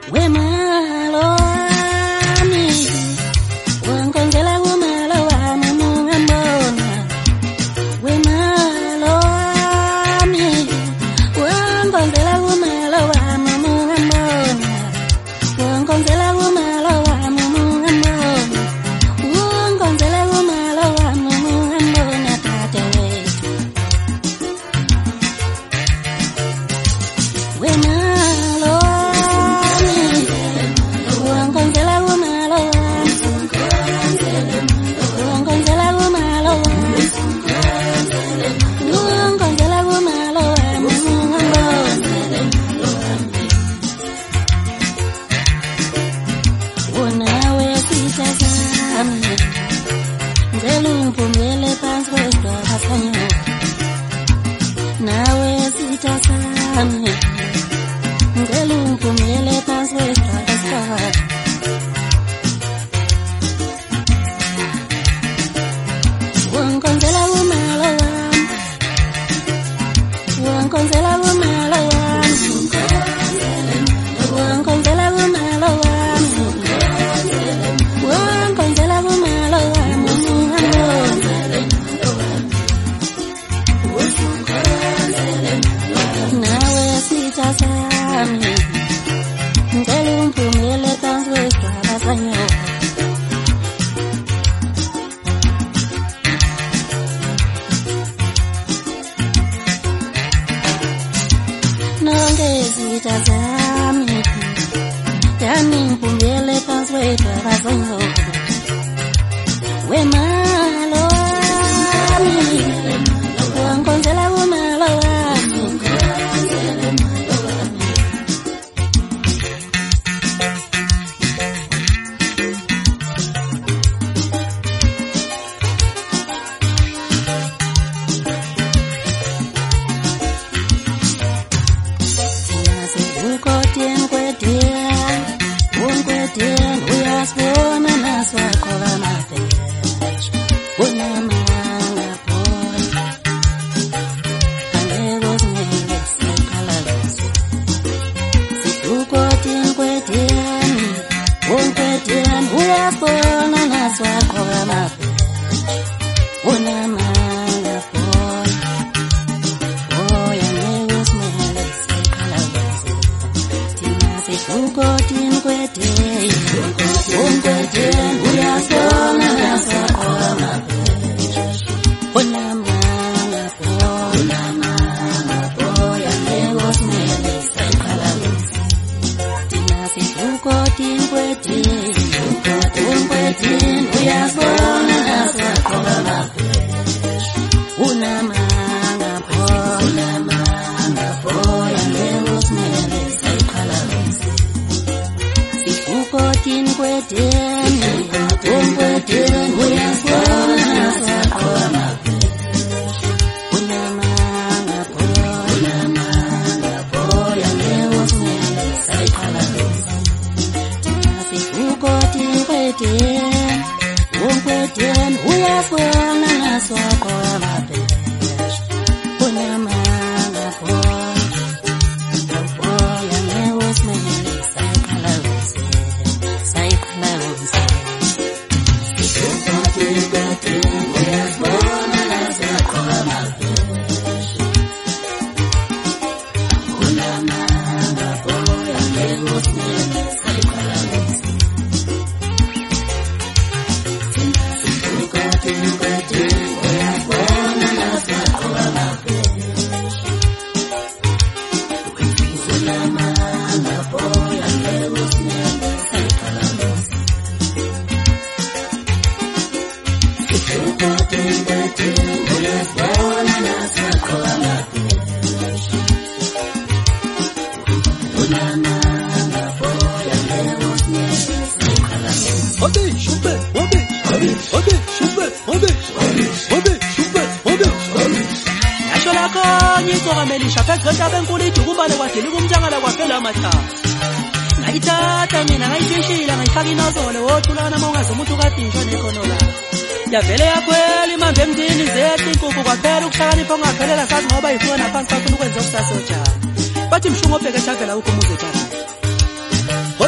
Bathi mshungo obheke shavela ukho umuzi ejana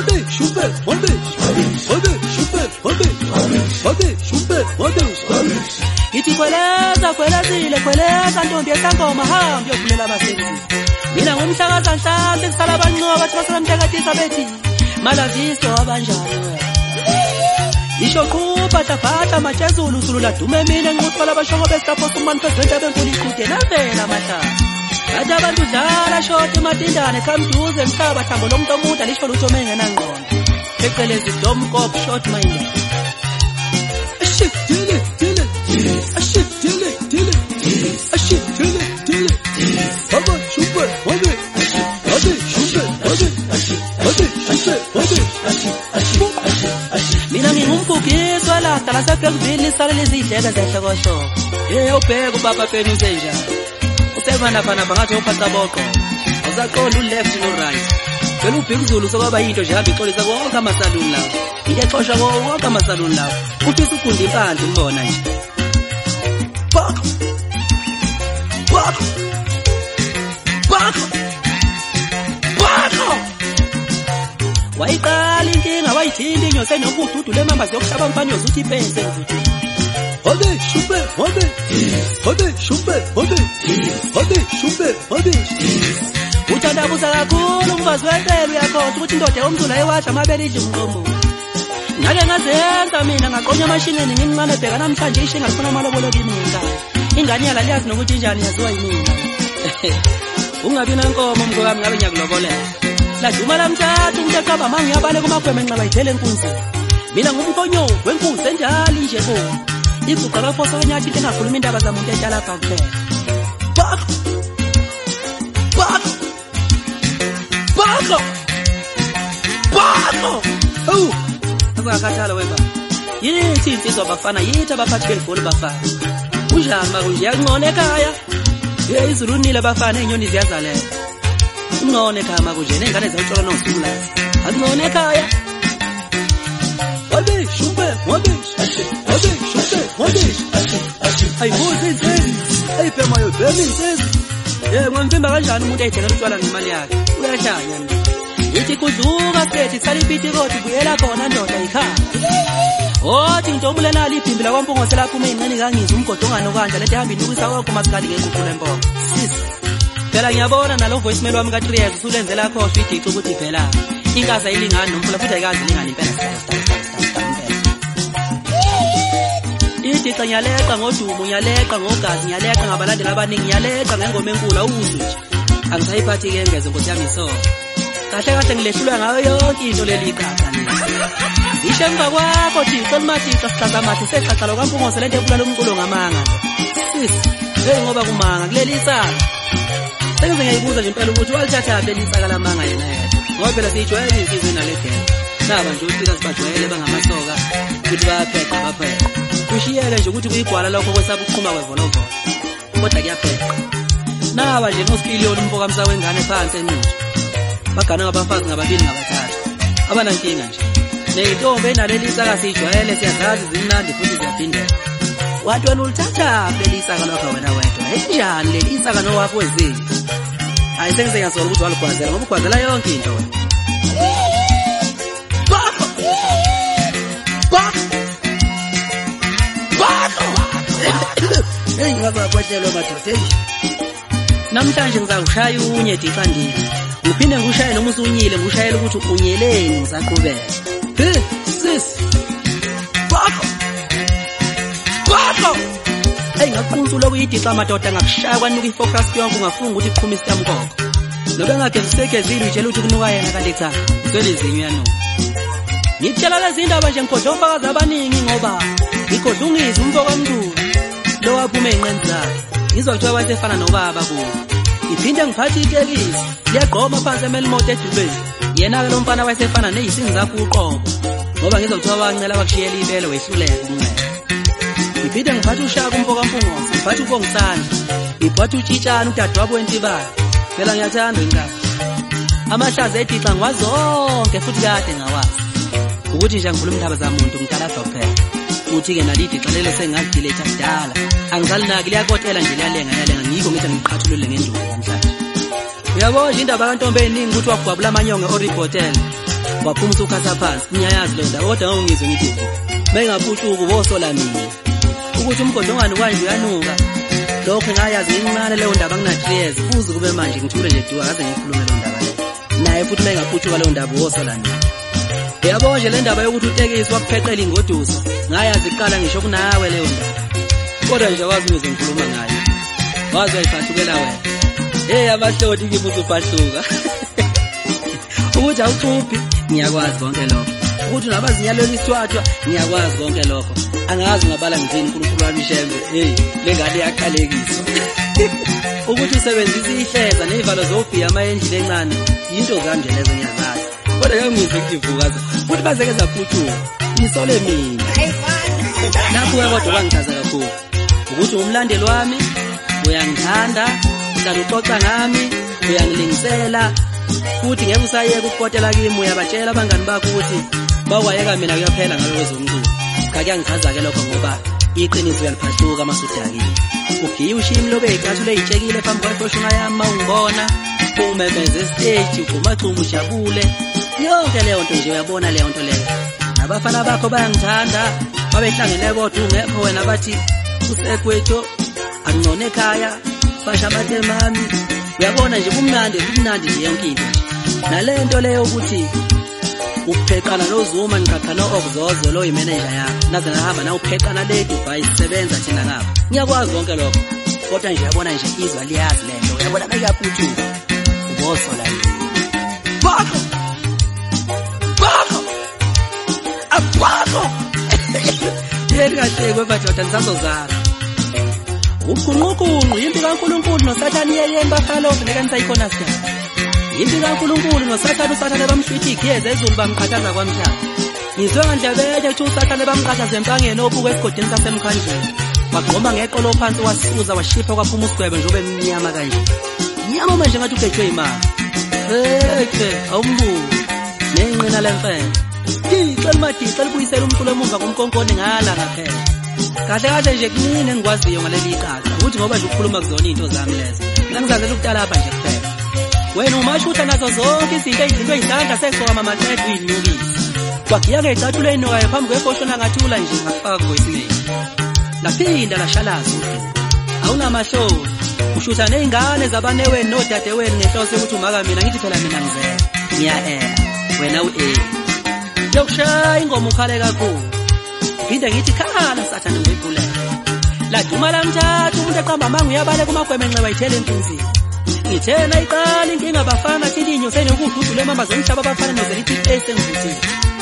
Ithi kweleza ntombi esangoma hambi yokulela abasebenzi. Mina ngumhlakaza nhlanhla kusala abanqoba bathi baselamtekatisa bethi malaziso abanjani wena. Isho qhupha taphatha matshezulu usulula dume mina nguthola abashoko besapho umani president abenkulu iqhude navela mahlala. Bathi abantu dlala short ematindane kamduze mhlaba thambo lomuntu omude lisho lutho mengena ngqondo. Phecelezi dom cop short minded. Mina ngingumfukiswa la dala sephelvini sale lezidleke zehlokosho. Ubheka ubaba pheni usenja. Usebana fana bangathi uphatha boqo. Usaqonda uleft no right. Phela ubhekuzulu sokwaba into nje hamba ixolisa konke amasaluni lawo. Into exoshwa konke amasaluni lawo. Uthi usugunda impandla umbona nje. Bako. Wayiqala inkinga wayithinta inyosi enobududu lemambazi yokuhlaba umfana yozuthi ipense uzuthi. Uthandabuza kakhulu umfazi wempela uyakhohlwa ukuthi indoda yomzulu ayiwasha amabele idla umqombo. Ngake ngazenza mina ngaqonya amashinini ngimncane bheka namhlanje ishinga lifuna amalobolo kimi ngenkani. Ingane yala liyazi nokuthi injani yaziwa yimina. Ungabi nankomo mngokami ngabe ngiyakulobolela. Laduma lamthatha umuntu eqaba mangiyabale kumagweme enqaba idele enkunzi. Mina ngumkhonyo wenkunzi enjalo nje bo. Iguqa kafosa kanyathi into engakhuluma indaba zamuntu etshala pha kuphela. Bako. Akakhathala weba. Yithi insizwa bafana yithi abaphathi belibholo bafana. Unjani makunje yakungona ekhaya? Izulunile bafana inyoni ziyazalela. Ungone ekhaya makunje nengane zayithola nosuku la. Akungona ekhaya. Ayibuzi insizwa. Ayibhema yobhema insizwa. Ngomvimba kanjani umuntu ayithekela utshwala ngemali yakhe? Uyashaya nje. Yithi kudluka sethi salipiti roti buyela khona ndoda ekhaya. Othi ngitobulena liphimbi la kwaMpongoze lapho umeyincane kangizwa umgodo onganokanja lethe hamba inukisa kwakho masikali ngenkukule mpoka. Sis. Phela ngiyabona nalo voicemail wami ka3 usulenzela khohlwa idici ukuthi phela inkaza ilingani nomfula futhi ayikazi ilingani impela Idici ngiyaleqa ngodumo ngiyaleqa ngogazi ngiyaleqa ngabalandeli abaningi ngiyaleqa ngengoma enkulu awuzwe nje. Angisayiphathi ke ngeze nkosi yami so. Kahle ngilehlulwa ngayo yonke into leli iqhaqa nje. Isho emva kwakho Thixo limathixo sihlaza mathi sexaxa lo kwaMpongoze lento ebulala umculo ngamanga. Sis, ngoba kumanga kuleli isaka. Sengize ngiyibuza nje impela ukuthi walithatha leli isaka lamanga yena yedwa. Ngoba phela sijwayele insizwe naledela. Naba nje uthika sibajwayele bangamasoka ukuthi bayapheka bapheka. Kushiyeke nje ukuthi kuyigwala lokho kwesaba ukuqhuma kwevolovolo. Kodwa kuyapheka. Naba nje nosikiliyoni umfoka msa wengane phansi enuthi. Bagana ngabafazi ngababili ngabathathu. Abanankinga nje. Nentombi enaleli isaka sijwayele siyazazi zimnandi futhi ziyaphindela. Wathi wena ulithatha leli isaka lokho wena wedwa. Enjani leli isaka nowakho wezini? Hayi sengize ngiyasola ukuthi waligwazela ngoba ugwazela yonke into wena. Hey ngizakwathela madoda. Namhlanje ngizawushaya unye dicandile. Uphinde ngushaye noma usunyile ngushayela ukuthi unyeleni ngisaqhubeka. Sis. Bako. Hey ngaqhuntsula kuyidica madoda ngakushaya kwanuka ifocus yonke ungafunga ukuthi iqhumisa kamkoko. Lobe ngakhe sisekezile utshela ukuthi kunuka yena kanti cha. Uselizinyo yano. Ngitshela lezi indaba nje ngikhodla umfakazi abaningi ngoba ngikhodlungisa umfoka omkhulu. Lo waphume enqeni zakhe. Ngizokuthiwa wasefana nobaba kuwo. Iphinde ngiphathi itekisi liyagqoma phansi emelimoto edubeni. Yena ke lo mfana wasefana neyisingi zakho uqobo. Ngoba ngizokuthiwa wancela bakushiyela ibele wehluleke uncela. Iphinde ngiphathi ushaka umfoka Mpongoze, ngiphathi uBongisana. Ngiphathi uTshitshana udadewabo wentibala. Phela ngiyathanda inkaba. Amahlazi edica ngwazonke futhi kade ngawazi. Ukuthi nje ngikhuluma indaba zamuntu ngitalaza kuphela. Uthi ke nalidi xalelo sengazidelete kudala. Angisalinaki liyakotela nje liyalenga ngikho ngithi ngiqhathulule ngenduku namhlanje. Uyabona indaba kaNtombi eningi ukuthi wagwabula amanyonge eOrib Hotel. waphuma usukhatha phansi ngiyayazi lo ndaba kodwa ngizwe ngithi bengaphuthuka ubosola mina ukuthi umgodongwane kwanje uyanuka lokho ngayazi ngincane leyo ndaba nginahlezi kuze kube manje ngithule nje duka kaze ngikhulume lo ndaba le naye futhi bengaphuthuka leyo ndaba ubosola mina yabo nje le ndaba yokuthi utekisi wakupheqela ingoduso ngayazi iqala ngisho kunawe leyo ndaba kodwa nje wazi ngizwe ngikhuluma ngayo wazi uyiphathukela wena abahloti ngibuza ubhahluka ukuthi awucuphi ngiyakwazi konke lokho ukuthi unabazinyalelo isithwathwa ngiyakwazi konke lokho angazi ngabala ngizini uNkulunkulu wami shembe lengane yaqalekiswa ukuthi usebenzisa ihleza nezivalo zobhiya amayendini encane into kanje lezo ngiyazazi kodwa yangizwe ngivukaza ukuthi bazeke zaphuthuka nisole mina lapho kodwa bangichaza kakhulu ukuthi umlandeli wami uyangithanda uxoxa ngami uyangilingisela futhi ngeke usayeke ukukotela kimi uyabatshela abangani bakho ukuthi bakwayeka mina kuyaphela ngalokuzomculo kakuyangichaza ke lokho ngoba iqiniso uyaliphahluka masudakile ugiye ushimi lobe icatshule ejekile phambi kwefoshinga yami ungibona umemeze stage ugumachuma ujabule yonke leyo nto nje uyabona leyo nto leyo nabafana bakho bayangithanda babehlangene kodwa ungekho wena bathi usekwethu angcone ekhaya basha batemami uyabona nje kumnandi nje yonke into nalento leyo ukuthi upheqana noZuma ngiqhaqa noObzozo lo imanager yakho naze ngahamba na upheqana le Dubai isebenza thina ngapha ngiyakwazi konke lokho kodwa nje uyabona nje izwa liyazi lento uyabona bekaphuthuka ubosola bakho abakho yekahle kwebadoda nisazozala ukhunqukhunqu yimpi kaNkulunkulu noSathane yeyeni bafalo funeka nisayikhona sika yimpi kaNkulunkulu noSathane uSathane bamhlwithi igiyeza ezulu bamqhakaza kwamhlaba ngizwe ngandlebeke ukuthi uSathane bamqhakaza empangeni ophuka esigodini sasemkhandleni wagqoma ngeqolo phansi wasuza washipha kwaphuma usigwebe njobe emnyama kanje nyama manje ngathi ugejwe imali awumbuzo nenqina lemfene ixela madisa libuyisela umculo emuva komkonkoni ngala ngaphela kahle nje kunini engikwaziyo ngaleli iqhaza ukuthi ngoba nje ukukhuluma kuzona into zami lezo ngizazela ukutala lapha nje kuphela wena umashutha nazo zonke izinto ezintwe izandla sesoka mama qedwe inyukisi kwagiya ngecatshule inokayo phambi kwefoshona ngathula nje ngafaka voice laphinda lashalaza awunamahloni ushutha nezingane zabaneweni nodadewenu ngenhloso ukuthi umaka mina ngithi phela mina ngizela ngiya wena yokushaya ingoma ukhale kakhulu phinde ngithi khala Sathane ngikhuleka la duma lamthatha umuntu eqamba manga uyabale kumagweme enxeba ithele empunzini ngithena iqala inkinga bafana thithi inyoseni ukududule mamba zomhlaba abafana nozelithi esengivuthiwe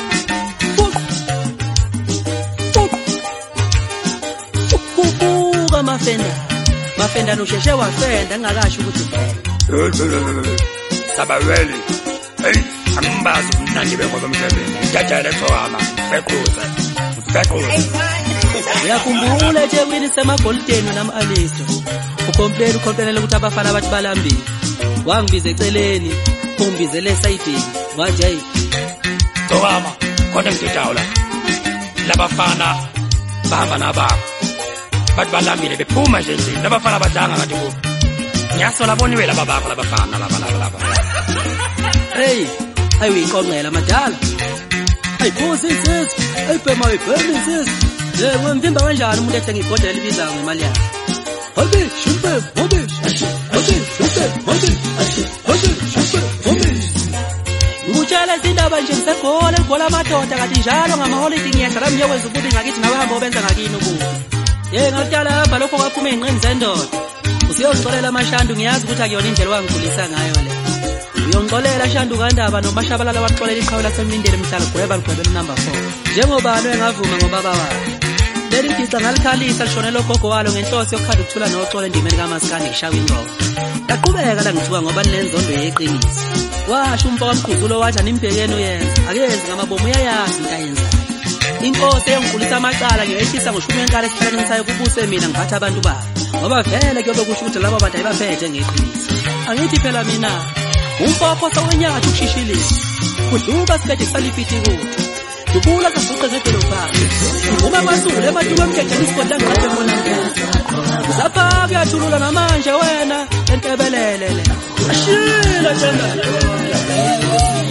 kubuka mafenda nosheshe wafenda ngakasho ukuthi sabaweli ambazi umnandi bengoba emhlabeni ngijajele thoma bequza uyakhumbula eThekwini semagolideni nama-alisto ukhomplela ukuthi abafana bathi balambile wangibiza eceleni ungibizele esayidini wathi hayi thoma kodwa ngidawula labafana bahamba nababo bathi balambile bephuma nje labafana badanga ngathi bo ngiyasola boniwe labafana laba hey ayiqonqela madala ayiphusisis ayibhema ayibhemisis ngimvimba kanjani umuntu ethenga ibhodlela libizayo ngemali yakhe hobe shumpe ngutshela izindaba nje ngisegole libhola amadoda kanti njalo ngamaholidi ngiyaqala mnyokwenza ukuthi ngakithi nawe hamba obenza ngakini ukuba ngakutala lapha lokho kwaphuma ey'nqeni zendoda usiyongixolela amashandu ngiyazi ukuthi akuyona indlela wangikhulisa ngayo le uyongixolela shandu kandaba nomashabalala waxolela iqhawe lasemlindeni mhlala gweba ligwebela number 4 njengobani engavuma ngobaba wakhe leli gica ngalikhalisa lishonela ogogo walo ngenhloso yokukhanda ukuthula noxolo endimeni kaMaskandi ngishawa ingqondo laqhubeka la ngithuka ngoba linenzondo yeqiniso washo umfo wamqhuzulo wathi animbhekeni uyenza akenzi ngamabomu uyayazi into ayenzayo inkosi eyongikhulisa amacala ngiyehlisa ngoshumi wenkala esihlaleni sayo kubuse mina ngiphatha abantu bayo ngoba vele kuyobe kusho ukuthi labo bantu ayibaphethe ngeqiniso angithi phela mina umfoko sawenyatha ukushishilisa kuduka sibede saliphithi kuthi dubula kafuqe ngedolobhani uma masule emathuba emkhetshela isigodla ngiqede khona zapha kuyathulula namanje wena entebelele ashila njena